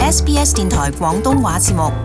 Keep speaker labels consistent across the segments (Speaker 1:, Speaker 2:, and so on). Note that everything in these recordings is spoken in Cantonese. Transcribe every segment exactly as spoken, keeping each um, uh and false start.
Speaker 1: S B S 電台廣東話節目。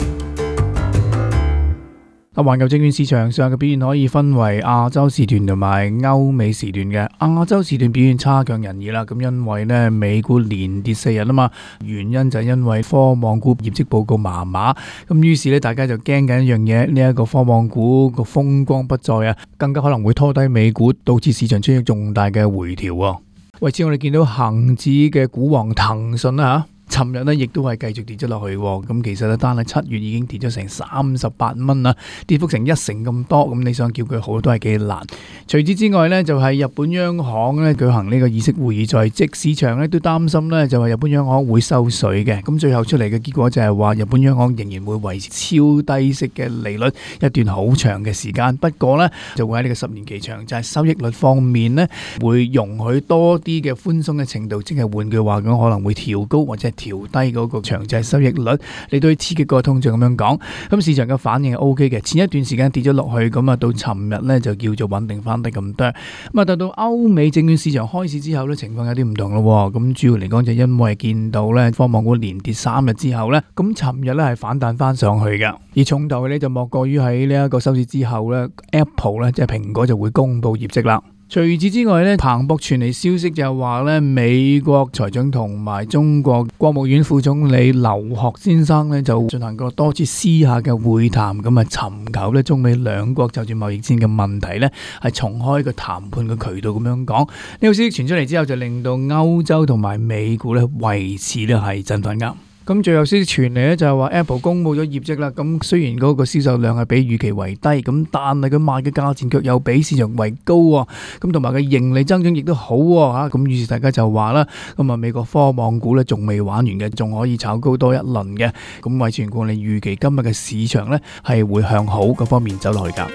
Speaker 2: 啊，環球證券市場上嘅表現可以分為亞洲時段同埋歐美時段嘅。亞洲時段表現差強人意啦，咁因為呢美股連跌四日啊嘛，原因就係因為科網股業績報告麻麻，咁於是呢大家就驚緊一樣嘢，呢、這、一個科網股個風光不再啊，更加可能會拖低美股，導致市場出現重大嘅回調喎。為此我哋見到恒指嘅股王騰訊啊尋日呢亦都係繼續跌咗落去，咁其實咧單係七月已經跌咗成三十八蚊啦，跌幅成一成咁多，咁你想叫佢好都係幾難。除此之外呢，就係、是、日本央行咧舉行呢個議息會議在即，市場咧都擔心呢就係日本央行會收水嘅，咁最後出嚟嘅結果就係話日本央行仍然會維持超低息嘅利率一段好長嘅時間，不過呢，就會喺呢個十年期長債收益率方面呢，會容許多啲嘅寬鬆嘅程度，即係換句話講可能會調高或者調低嗰個長債收益率嚟到去刺激個通脹咁樣講，咁市場嘅反應係 O K 嘅。前一段時間跌咗落去，咁啊到尋日呢就叫做穩定翻得咁多。咁啊到到歐美證券市場開市之後呢，情況有啲唔同咯。咁主要嚟講就因為見到呢科網股連跌三日之後呢，咁尋日呢係反彈翻上去嘅。而重頭嘅呢就莫過於喺呢一個收市之後呢 Apple 呢即係蘋果就會公布業績啦。除此之外咧，彭博傳嚟消息就係話咧，美國財長同埋中國國務院副總理劉鶴先生咧就進行過多次私下嘅會談，咁啊尋求咧中美兩國就住貿易戰嘅問題咧係重開個談判嘅渠道咁樣講。呢個消息傳出嚟之後，就令到歐洲同埋美股咧為此咧係振奮㗎。咁最後消息傳嚟咧就係話 Apple 公布咗業績啦，咁雖然嗰個銷售量係比預期為低，咁但係佢賣嘅價錢卻又比市場為高喎，咁同埋佢盈利增長亦都好喎嚇，咁於是大家就話啦，咁啊美國科網股咧仲未玩完嘅，仲可以炒高多一輪嘅，咁為全股你預期今日嘅市場咧係會向好嗰方面走落去㗎。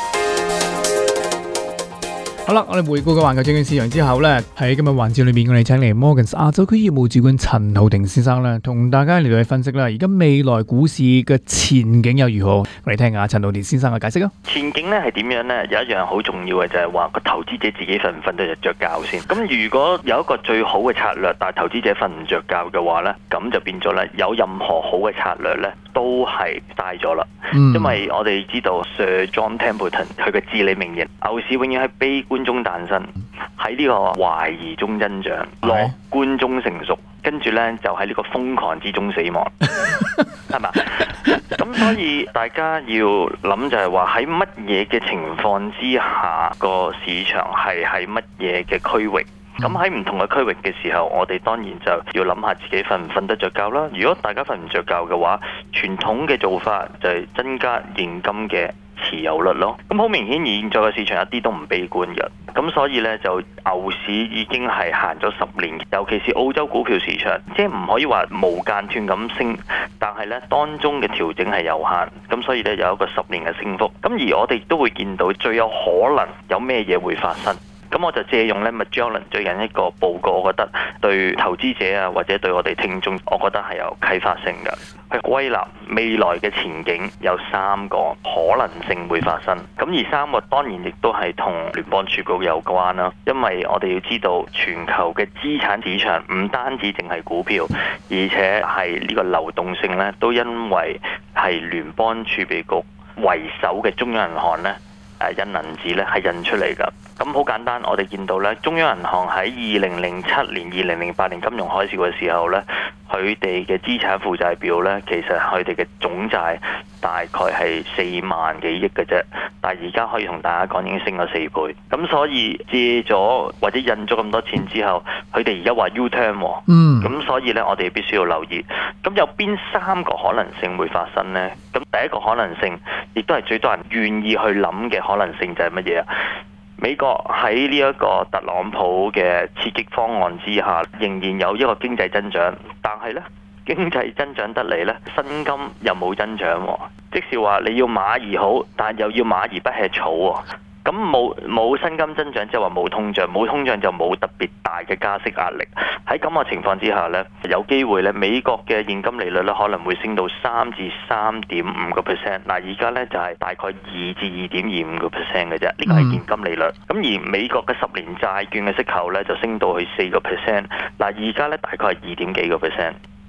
Speaker 2: 好啦，我哋回顧個環球證券市場之後呢，喺今日環節裏面，我哋請嚟 Morgans 亞洲區業務主管陳浩霆先生呢，同大家嚟到去分析啦。而家未來股市嘅前景又如何？我哋聽下陳浩霆先生嘅解釋啊。
Speaker 3: 前景呢係點樣呢？有一樣好重要嘅就係話個投資者自己瞓唔瞓得着覺先。咁如果有一個最好嘅策略，但係投資者瞓唔着覺嘅話呢，咁就變咗呢，有任何好嘅策略呢都係嘥咗啦。嗯、因為我哋知道 Sir John Templeton 佢嘅至理名言，牛市永遠喺悲觀中誕生，喺呢個懷疑中增長，樂觀中成熟，跟住呢就喺呢個瘋狂之中死亡，係嘛？咁所以大家要諗就係話喺乜嘢嘅情況之下，個市場係喺乜嘢嘅區域？咁喺唔同嘅區域嘅時候，我哋當然就要諗下自己瞓唔瞓得着覺啦。如果大家瞓唔着覺嘅話，傳統嘅做法就係增加現金嘅持有率咯。咁好明顯，現在嘅市場一啲都唔悲觀嘅。咁所以呢，就牛市已經係行咗十年，尤其是澳洲股票市場，即係唔可以話無間斷咁升，但係呢當中嘅調整係有限。咁所以呢，有一個十年嘅升幅。咁而我哋都會見到最有可能有咩嘢會發生。咁我就借用咧 Magellan 最近一個報告，我覺得對投資者啊或者對我哋聽眾，我覺得係有啟發性嘅。去歸納未來嘅前景有三個可能性會發生。咁而三個當然亦都係同聯邦儲局有關啦。因為我哋要知道全球嘅資產市場唔單止淨係股票，而且係呢個流動性咧，都因為係聯邦儲備局為首嘅中央銀行咧誒印銀紙咧係印出嚟㗎。咁好簡單，我哋見到咧，中央銀行喺二零零七年、二零零八年金融海嘯嘅時候咧，佢哋嘅資產負債表咧，其實佢哋嘅總債大概係四萬幾億嘅啫，但係而家可以同大家講已經升咗四倍。咁所以借咗或者印咗咁多錢之後，佢哋而家話 U-turn 喎，嗯，咁所以咧，我哋必須要留意。咁有邊三個可能性會發生呢？咁第一個可能性，亦都係最多人願意去諗嘅可能性就係乜嘢啊？美國喺呢一個特朗普嘅刺激方案之下，仍然有一個經濟增長，但係呢經濟增長得嚟呢，薪金又冇增長喎，即是話你要馬兒好，但又要馬兒不吃草喎。咁冇冇薪金增長，即係話冇通脹，冇通脹就冇特別大嘅加息壓力。喺咁嘅情況之下呢，有機會呢美國嘅現金利率呢可能會升到三至三點五個 percent。嗱，而家呢就係大概二至二點二五個 percent 嘅啫，呢個係現金利率。咁而美國嘅十年債券嘅息口呢就升到去四個 percent。嗱，而家呢大概係二點幾個 percent。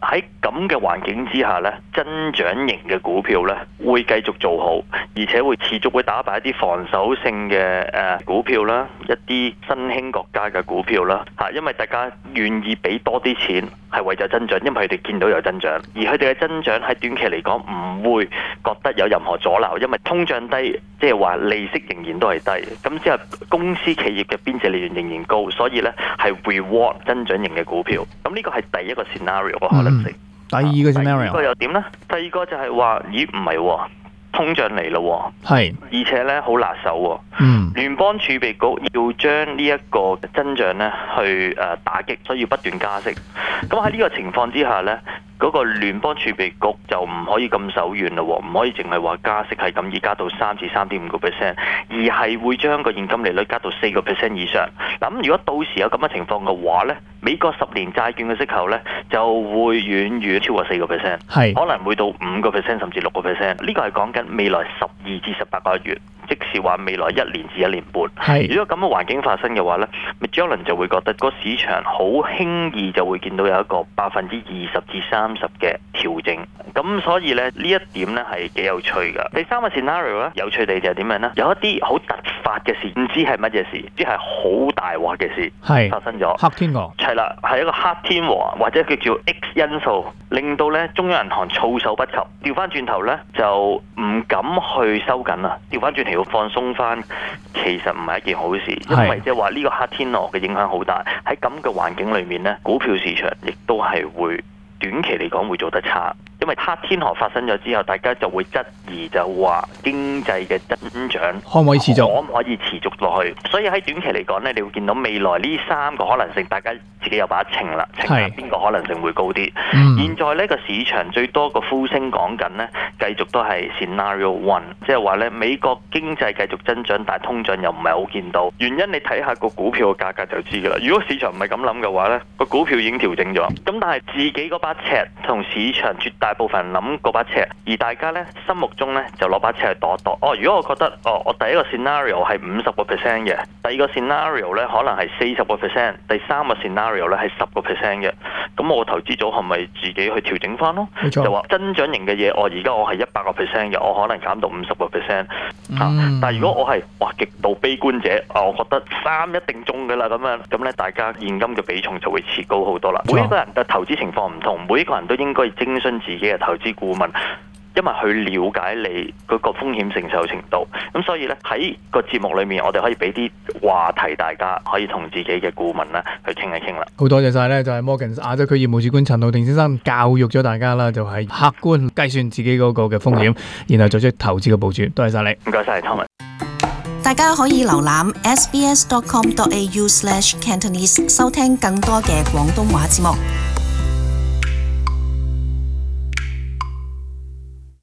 Speaker 3: 喺咁嘅環境之下咧，增長型嘅股票咧會繼續做好，而且會持續會打敗一啲防守性嘅誒股票啦，一啲新興國家嘅股票啦嚇，因為大家願意俾多啲錢係為咗增長，因為佢哋見到有增長，而佢哋嘅增長喺短期嚟講唔會覺得有任何阻撓，因為通脹低，即係話利息仍然都係低，咁之後公司企業嘅邊際利潤仍然高，所以咧係 reward 增長型嘅股票。咁呢個係第一個 scenario 個可能性。
Speaker 2: 嗯、第二個 scenario，第二個
Speaker 3: 又點呢？第二個就係話，咦唔係喎，通脹嚟咯，
Speaker 2: 係，
Speaker 3: 而且咧好辣手喎。
Speaker 2: 嗯，
Speaker 3: 聯邦儲備局要將呢一個增長咧去誒打擊，所以要不斷加息。咁喺呢個情況之下咧，嗰個聯邦儲備局就唔可以咁手軟咯，唔可以淨係話加息係咁易加到三至三點五個 percent， 而係會將個現金利率加到四個 percent 以上。嗱咁如果到時有咁嘅情況嘅話咧，美國十年債券嘅息口咧就會遠遠超過四個 percent， 係可能會到五個 percent 甚至六個 percent。呢個係講緊未來十二至十八個月。即是話未來一年至一年半，如果咁嘅環境發生嘅話呢 Magellan 就會覺得個市場好輕易就會見到有一個百分之二十至三十嘅調整，咁所以呢，呢一點呢係幾有趣㗎。第三個 scenario 呢，有趣地就係點樣呢？有一啲好突發嘅事，唔知係乜嘢事，只係好大鑊嘅事發生咗。黑天鵝係啦，係一個黑天鵝或者叫做 X 因素，令到呢中央銀行措手不及，調翻轉頭呢，就唔敢去收緊啦，調翻轉頭放鬆翻，其實唔係一件好事，因為即係話呢個黑天鵝嘅影響好大。喺咁嘅環境裏面呢，股票市場亦都係會短期嚟講會做得差，因為黑天鵝發生咗之後，大家就會質疑就話經濟嘅增長可唔可以持續，可唔可以持續落去？所以喺短期嚟講呢，你會見到未來呢三個可能性，大家自己有把秤啦，秤下邊個可能性會高啲。嗯、現在呢個市場最多個呼聲講緊呢，繼續都係 scenario one， 即係話呢美國經濟繼續增長，但係通脹又唔係好見到。原因你睇下個股票嘅價格就知㗎啦。如果市場唔係咁諗嘅話呢，個股票已經調整咗。咁但係自己嗰把尺同市場絕大部分人諗嗰把尺，而大家呢心目中呢就攞把尺去度一度。哦，如果我覺得哦，我第一個 scenario 係五十個 percent 嘅，第二個 scenario 呢可能係四十個 percent， 第三個 scenario 呢係十個 percent 嘅，咁我投資組係咪自己去調整翻咯？就話增長型嘅嘢，我而家我係一百個 percent 嘅，我可能減到五十個 percent 嚇。但係如果我係哇極度悲觀者，啊，我覺得三一定中㗎啦咁樣，咁咧大家現金嘅比重就會持高好多啦。每一個人嘅投資情況唔同，每一個人都應該徵詢自己嘅投資顧問，因為去了解你嗰個風險承受程度。咁所以咧喺個節目裏面，我哋可以俾啲話題，大家可以同自己嘅顧問咧去傾一傾啦。好多謝晒咧，就係 Morgans 亞洲區業務主管陳浩霆先生教育咗大家啦，就係客觀計算自己嗰個嘅風險，然後做出投資嘅部署。多謝晒你，唔該晒 Thomas。
Speaker 1: 大家可以瀏覽 s b s dot com dot a u slash cantonese 收聽更多嘅廣東話節目。